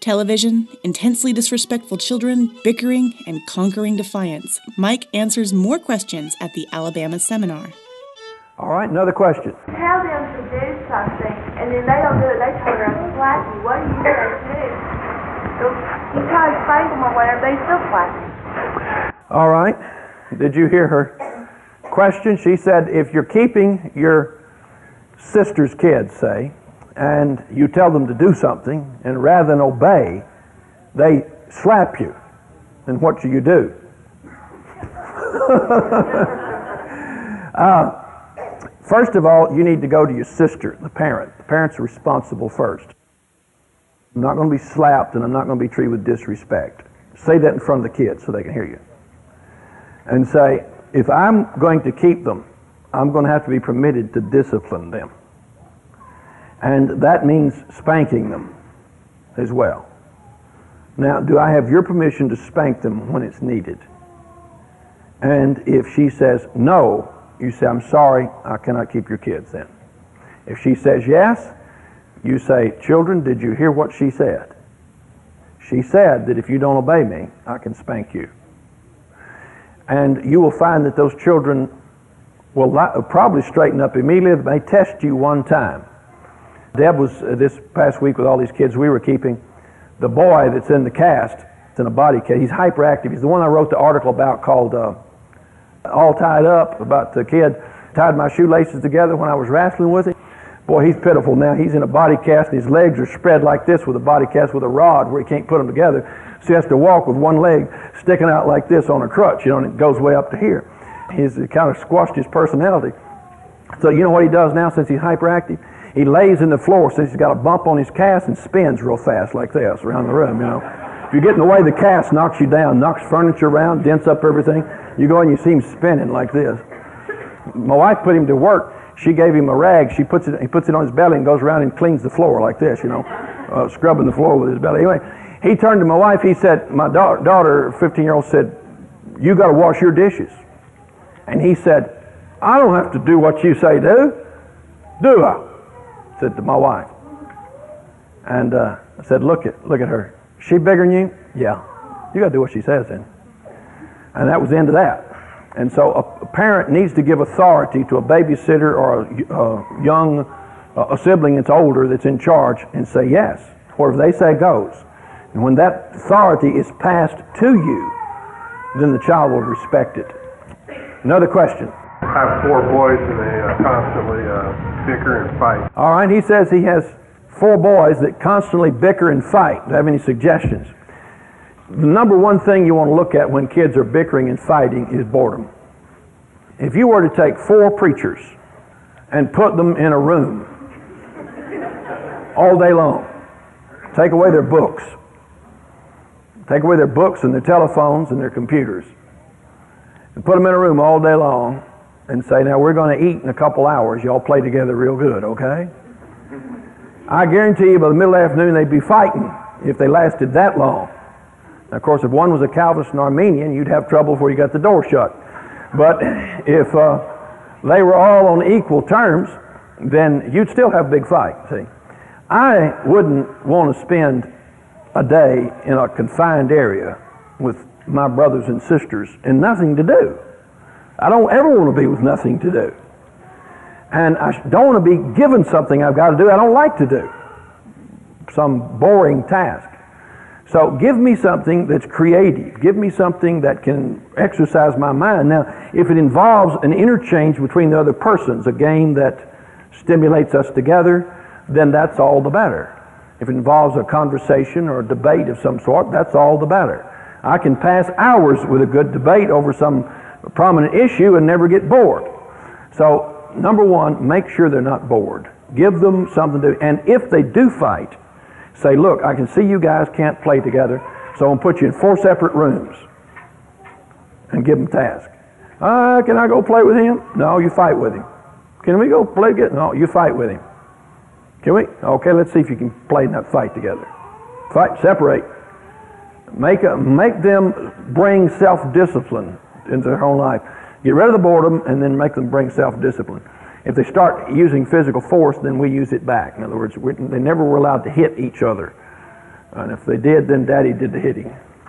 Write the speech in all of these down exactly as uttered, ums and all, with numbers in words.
Television, intensely disrespectful children, bickering, and conquering defiance. Mike answers more questions at the Alabama seminar. All right, another question. Tell them to do something, and then they don't do it. They turn around and slap you. What do you say to do? So you try to spank them or whatever, they still slap you. All right. Did you hear her question? She said, if you're keeping your sister's kids, say, and you tell them to do something, and rather than obey, they slap you, then what should you do? uh, first of all, you need to go to your sister, the parent. The parents are responsible first. I'm not going to be slapped, and I'm not going to be treated with disrespect. Say that in front of the kids so they can hear you. And say, if I'm going to keep them, I'm going to have to be permitted to discipline them. And that means spanking them as well. Now, do I have your permission to spank them when it's needed? And if she says no, you say, I'm sorry, I cannot keep your kids then. If she says yes, you say, children, did you hear what she said? She said that if you don't obey me, I can spank you. And you will find that those children will probably straighten up immediately. They may test you one time. Deb was, uh, this past week with all these kids we were keeping, the boy that's in the cast, it's in a body cast, he's hyperactive. He's the one I wrote the article about called uh, All Tied Up, about the kid tied my shoelaces together when I was wrestling with him. Boy, he's pitiful now. He's in a body cast, and his legs are spread like this with a body cast with a rod where he can't put them together. So he has to walk with one leg sticking out like this on a crutch, you know, and it goes way up to here. He's it kind of squashed his personality. So you know what he does now since he's hyperactive? He lays in the floor since he's got a bump on his cast and spins real fast like this around the room, you know. If you get in the way, the cast knocks you down, knocks furniture around, dents up everything. You go and you see him spinning like this. My wife put him to work. She gave him a rag. She puts it, he puts it on his belly and goes around and cleans the floor like this, you know, uh, scrubbing the floor with his belly. Anyway, he turned to my wife. He said, my da- daughter, fifteen-year-old, said, you got to wash your dishes. And he said, I don't have to do what you say do, do I? Said to my wife. And uh, I said, look at look at her. She bigger than you? Yeah. You got to do what she says then. And that was the end of that. And so a, a parent needs to give authority to a babysitter or a, a young uh, a sibling that's older that's in charge and say yes. Whatever they say goes. And when that authority is passed to you, then the child will respect it. Another question. I have four boys and they uh, constantly uh, bicker and fight. All right, he says he has four boys that constantly bicker and fight. Do you have any suggestions? The number one thing you want to look at when kids are bickering and fighting is boredom. If you were to take four preachers and put them in a room all day long, take away their books, take away their books and their telephones and their computers, and put them in a room all day long, and say, now we're going to eat in a couple hours. Y'all play together real good, okay? I guarantee you by the middle of the afternoon they'd be fighting if they lasted that long. Now, of course, if one was a Calvinist and Arminian, you'd have trouble before you got the door shut. But if uh, they were all on equal terms, then you'd still have a big fight, see? I wouldn't want to spend a day in a confined area with my brothers and sisters and nothing to do. I don't ever want to be with nothing to do. And I don't want to be given something I've got to do I don't like to do. Some boring task. So give me something that's creative. Give me something that can exercise my mind. Now, if it involves an interchange between the other persons, a game that stimulates us together, then that's all the better. If it involves a conversation or a debate of some sort, that's all the better. I can pass hours with a good debate over some prominent issue and never get bored. So, number one, make sure they're not bored. Give them something to do. And if they do fight, say, look, I can see you guys can't play together, so I'm going to put you in four separate rooms and give them tasks. Uh, can I go play with him? No, you fight with him. Can we go play together? No, you fight with him. Can we? Okay, let's see if you can play in that fight together. Fight, separate. Make, a, make them bring self-discipline into their own life. Get rid of the boredom and then make them bring self-discipline. If they start using physical force, then we use it back. In other words, we, they never were allowed to hit each other. And if they did, then Daddy did the hitting.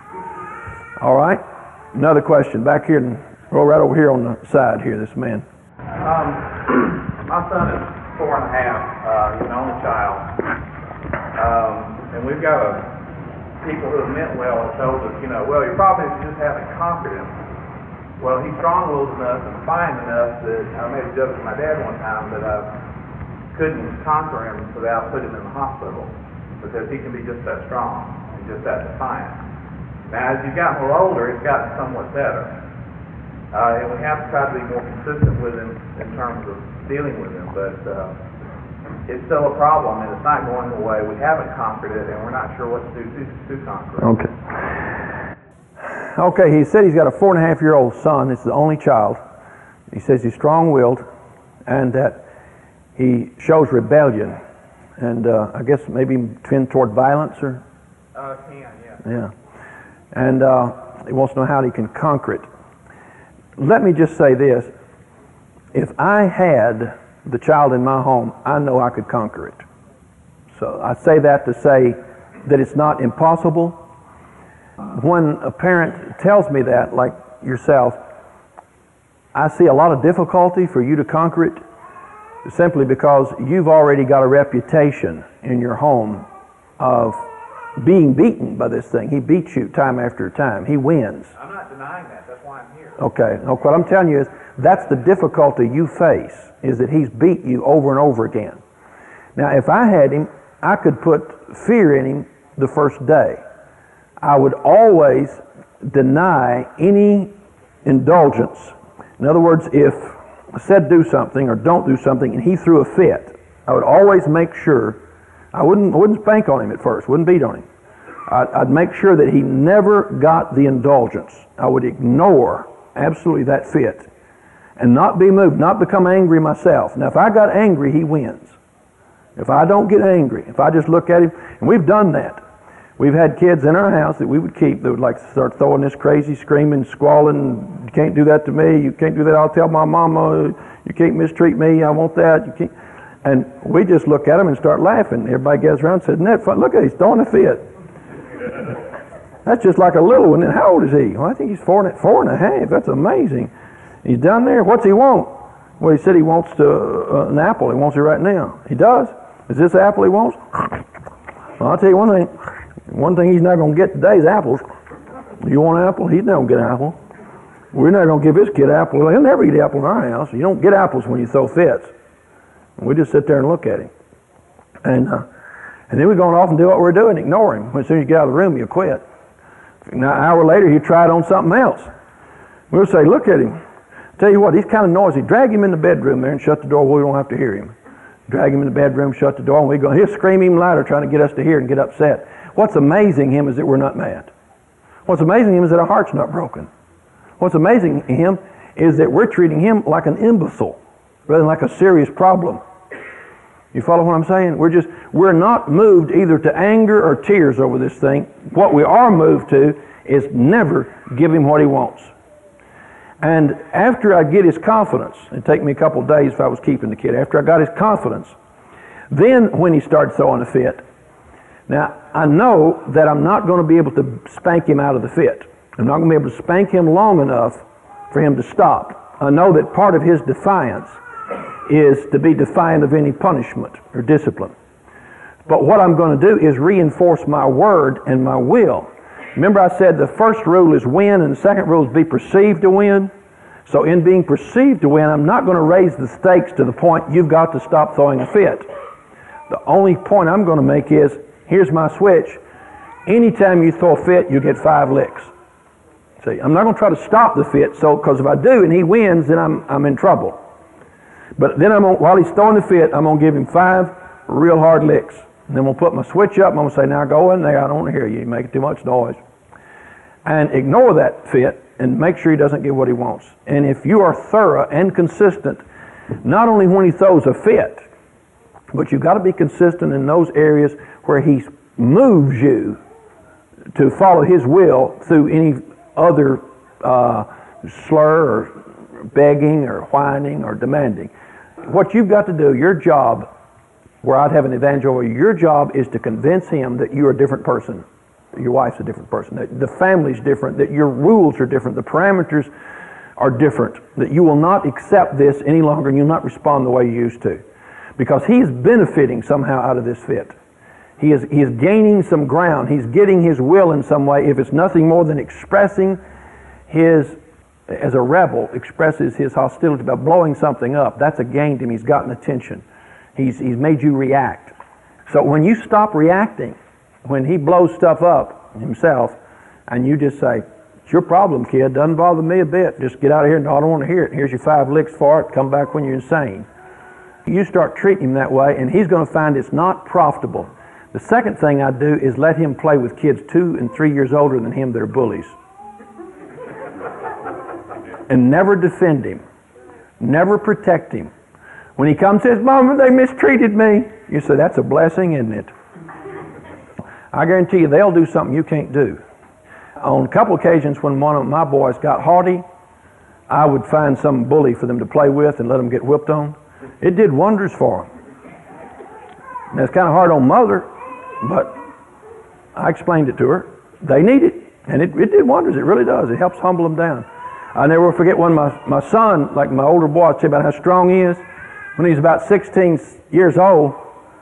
All right? Another question. Back here, and roll right over here on the side here, this man. Um, my son is four and a half. Uh, he's an only child. Um, and we've got a, people who have meant well have told us, you know, well, your problem is you just haven't conquered him. Well, he's strong-willed enough and defiant enough that I made a joke with my dad one time that I couldn't conquer him without putting him in the hospital, because he can be just that strong and just that defiant. Now, as he's gotten a little older, it's gotten somewhat better. Uh, and we have to try to be more consistent with him in terms of dealing with him, but uh, it's still a problem, and it's not going away. We haven't conquered it, and we're not sure what to do to, to conquer it. Okay. Okay, he said he's got a four and a half year old son. It's the only child. He says he's strong-willed and that he shows rebellion, and uh, I guess maybe tend toward violence, or? Uh, can, yeah. Yeah. And uh, he wants to know how he can conquer it. Let me just say this. If I had the child in my home, I know I could conquer it. So I say that to say that it's not impossible. When a parent tells me that, like yourself, I see a lot of difficulty for you to conquer it, simply because you've already got a reputation in your home of being beaten by this thing. He beats you time after time. He wins. I'm not denying that. That's why I'm here. Okay. No, what I'm telling you is that's the difficulty you face, is that he's beat you over and over again. Now, if I had him, I could put fear in him the first day. I would always deny any indulgence. In other words, if I said do something or don't do something and he threw a fit, I would always make sure, I wouldn't, I wouldn't spank on him at first, wouldn't beat on him. I'd, I'd make sure that he never got the indulgence. I would ignore absolutely that fit and not be moved, not become angry myself. Now, if I got angry, he wins. If I don't get angry, if I just look at him, and we've done that. We've had kids in our house that we would keep that would like start throwing this crazy, screaming, squalling, you can't do that to me, you can't do that, I'll tell my mama, you can't mistreat me, I want that, you can't. And we just look at them and start laughing. Everybody gathers around and says, isn't that fun? Look at him, he's throwing a fit. That's just like a little one. And how old is he? Well, I think he's four and, four and a half. That's amazing. He's down there. What's he want? Well, he said he wants to, uh, an apple. He wants it right now. He does? Is this the apple he wants? Well, I'll tell you one thing. One thing he's not going to get today is apples. You want an apple? He's not going to get an apple. We're not going to give this kid an apple. He'll never eat an apple in our house. You don't get apples when you throw fits. And we just sit there and look at him. And uh, and then we're going off and do what we're doing, ignore him. As soon as you get out of the room, you quit. Now, an hour later, he tried on something else. We'll say, look at him. Tell you what, he's kind of noisy. Drag him in the bedroom there and shut the door where we don't have to hear him. Drag him in the bedroom, shut the door, and we go, he'll scream even louder trying to get us to hear and get upset. What's amazing him is that we're not mad. What's amazing him is that our heart's not broken. What's amazing him is that we're treating him like an imbecile rather than like a serious problem. You follow what I'm saying? We're just, we're not moved either to anger or tears over this thing. What we are moved to is never give him what he wants. And after I get his confidence, it'd take me a couple of days if I was keeping the kid, after I got his confidence, then when he started throwing a fit, now I know that I'm not going to be able to spank him out of the fit. I'm not going to be able to spank him long enough for him to stop. I know that part of his defiance is to be defiant of any punishment or discipline. But what I'm going to do is reinforce my word and my will. Remember I said the first rule is win and the second rule is be perceived to win? So in being perceived to win, I'm not going to raise the stakes to the point you've got to stop throwing a fit. The only point I'm going to make is, here's my switch. Anytime you throw a fit, you get five licks. See, I'm not going to try to stop the fit, so because if I do and he wins, then I'm I'm in trouble. But then I'm gonna, while he's throwing the fit, I'm going to give him five real hard licks. And then we'll put my switch up and I'm going to say, now go in there, I don't want to hear you, you're making too much noise. And ignore that fit and make sure he doesn't get what he wants. And if you are thorough and consistent, not only when he throws a fit, but you've got to be consistent in those areas where he moves you to follow his will through any other uh, slur or begging or whining or demanding. What you've got to do, your job where I'd have an evangel. Your job is to convince him that you're a different person. Your wife's a different person. That the family's different. That your rules are different. The parameters are different. That you will not accept this any longer and you'll not respond the way you used to. Because he's benefiting somehow out of this fit. He is, he is gaining some ground. He's getting his will in some way. If it's nothing more than expressing his, as a rebel, expresses his hostility by blowing something up, that's a gain to him. He's gotten attention. He's, he's made you react. So when you stop reacting, when he blows stuff up himself, and you just say, it's your problem, kid, doesn't bother me a bit. Just get out of here and I don't want to hear it. Here's your five licks for it. Come back when you're insane. You start treating him that way, and he's going to find it's not profitable. The second thing I do is let him play with kids two and three years older than him that are bullies. And never defend him. Never protect him. When he comes and says, Mama, they mistreated me, you say, that's a blessing, isn't it? I guarantee you they'll do something you can't do. On a couple occasions when one of my boys got haughty, I would find some bully for them to play with and let them get whipped on. It did wonders for them. Now, it's kind of hard on Mother, but I explained it to her. They need it, and it, it did wonders. It really does. It helps humble them down. I never will forget when my, my son, like my older boy, I'd say about how strong he is. When he was about sixteen years old,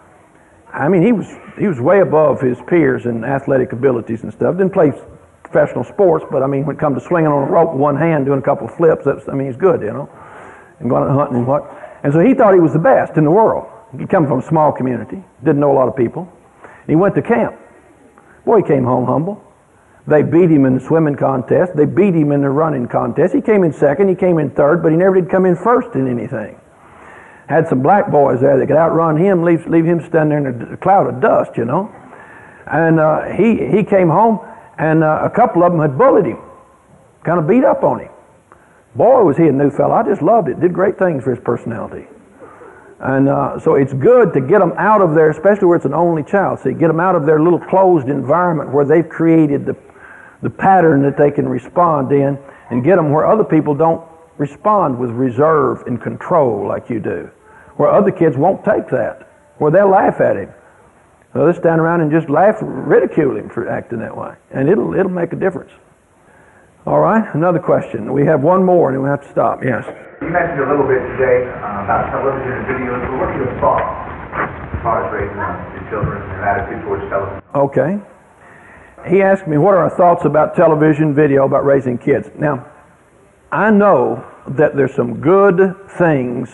I mean, he was he was way above his peers in athletic abilities and stuff. Didn't play professional sports, but I mean, when it comes to swinging on a rope with one hand, doing a couple of flips, that's, I mean, he's good, you know, and going out hunting and what. And so he thought he was the best in the world. He come from a small community, didn't know a lot of people. He went to camp. Boy, he came home humble. They beat him in the swimming contest. They beat him in the running contest. He came in second, he came in third, but he never did come in first in anything. Had some black boys there that could outrun him, leave, leave him standing there in a cloud of dust, you know. And uh, he, he came home, and uh, a couple of them had bullied him, kind of beat up on him. Boy, was he a new fellow. I just loved it. Did great things for his personality. And uh, so it's good to get them out of there, especially where it's an only child. See, get them out of their little closed environment where they've created the, the pattern that they can respond in, and get them where other people don't respond with reserve and control like you do. Where other kids won't take that. Where they'll laugh at him. So they'll stand around and just laugh, ridicule him for acting that way. And it'll, it'll make a difference. All right, another question. We have one more and then we have to stop. Yes. You mentioned a little bit today uh, about television and videos, but what are your thoughts as far as raising uh, your children and their attitude towards television? Okay. He asked me, what are our thoughts about television, video, about raising kids? Now, I know that there's some good things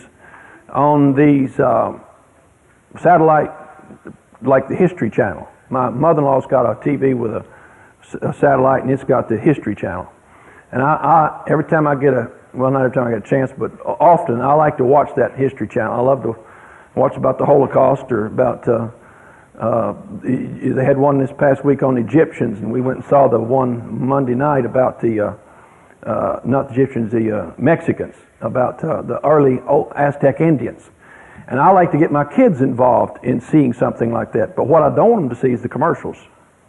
on these uh, satellite, like the History Channel. My mother-in-law's got a T V with a, a satellite, and it's got the History Channel. And I, I, every time I get a, well, not every time I get a chance, but often I like to watch that History Channel. I love to watch about the Holocaust or about, uh, uh, they had one this past week on the Egyptians, and we went and saw the one Monday night about the, uh, uh, not the Egyptians, the uh, Mexicans, about uh, the early old Aztec Indians. And I like to get my kids involved in seeing something like that. But what I don't want them to see is the commercials.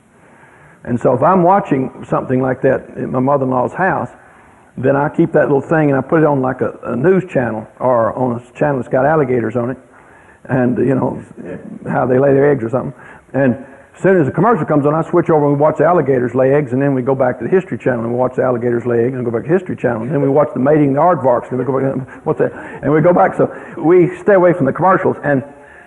And so if I'm watching something like that at my mother-in-law's house, then I keep that little thing and I put it on like a, a news channel or on a channel that's got alligators on it, and you know how they lay their eggs or something. And as soon as the commercial comes on, I switch over and we watch the alligators lay eggs, and then we go back to the History Channel and we watch the alligators lay eggs, and go back to the History Channel, and then we watch the mating the aardvarks, and we go back, what's that? And we go back. So we stay away from the commercials. And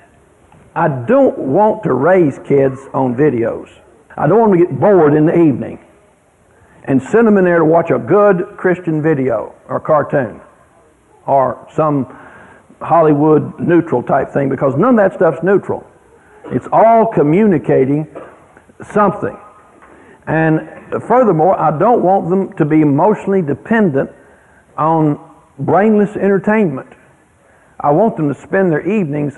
I don't want to raise kids on videos. I don't want them to get bored in the evening and send them in there to watch a good Christian video or cartoon or some Hollywood neutral type thing, because none of that stuff's neutral. It's all communicating something. And furthermore, I don't want them to be emotionally dependent on brainless entertainment. I want them to spend their evenings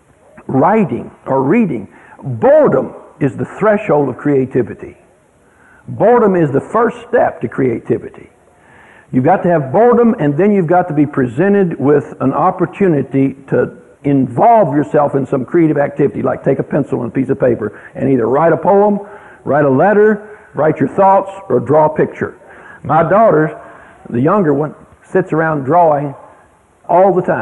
writing or reading. Boredom is the threshold of creativity. Boredom is the first step to creativity. You've got to have boredom, and then you've got to be presented with an opportunity to involve yourself in some creative activity, like take a pencil and a piece of paper and either write a poem, write a letter, write your thoughts, or draw a picture. My daughter, the younger one, sits around drawing all the time.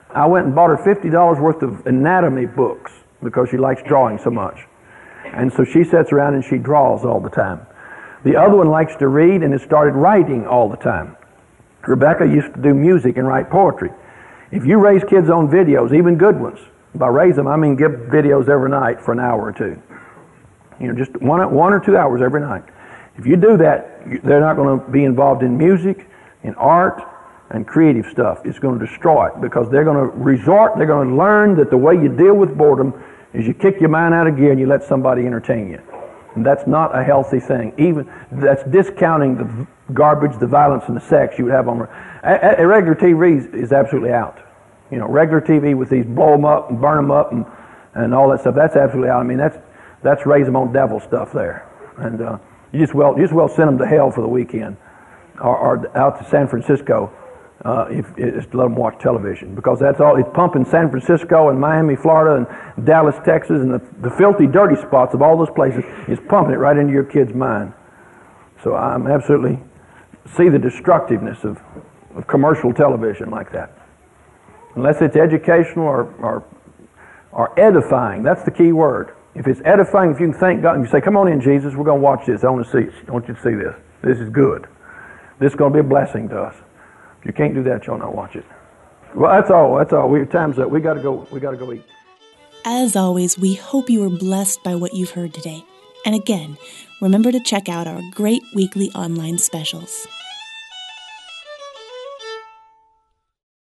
I went and bought her fifty dollars worth of anatomy books because she likes drawing so much. And so she sits around and she draws all the time. The other one likes to read and has started writing all the time. Rebecca used to do music and write poetry. If you raise kids on videos, even good ones, by raise them, I mean give videos every night for an hour or two. You know, just one, one or two hours every night. If you do that, they're not going to be involved in music, in art, and creative stuff. It's going to destroy it because they're going to resort, they're going to learn that the way you deal with boredom is you kick your mind out of gear and you let somebody entertain you. And that's not a healthy thing. Even that's discounting the garbage, the violence, and the sex you would have on a, a regular T V is, is absolutely out. You know, regular T V with these blow them up and burn them up and, and all that stuff. That's absolutely out. I mean, that's that's raise them on devil stuff there. And uh, you just well you just well send them to hell for the weekend, or, or out to San Francisco. Uh, if, if to let them watch television, because that's all. It's pumping San Francisco and Miami, Florida, and Dallas, Texas, and the, the filthy, dirty spots of all those places is pumping it right into your kid's mind. So I'm absolutely see the destructiveness of, of commercial television like that. Unless it's educational or, or or edifying, that's the key word. If it's edifying, if you can thank God and you say, "Come on in, Jesus, we're going to watch this. I want to see. I want you to see this. This is good. This is going to be a blessing to us." If you can't do that, you'll not watch it. Well, that's all. That's all. We time's up. We got to go. We got to go eat. As always, we hope you were blessed by what you've heard today. And again, remember to check out our great weekly online specials.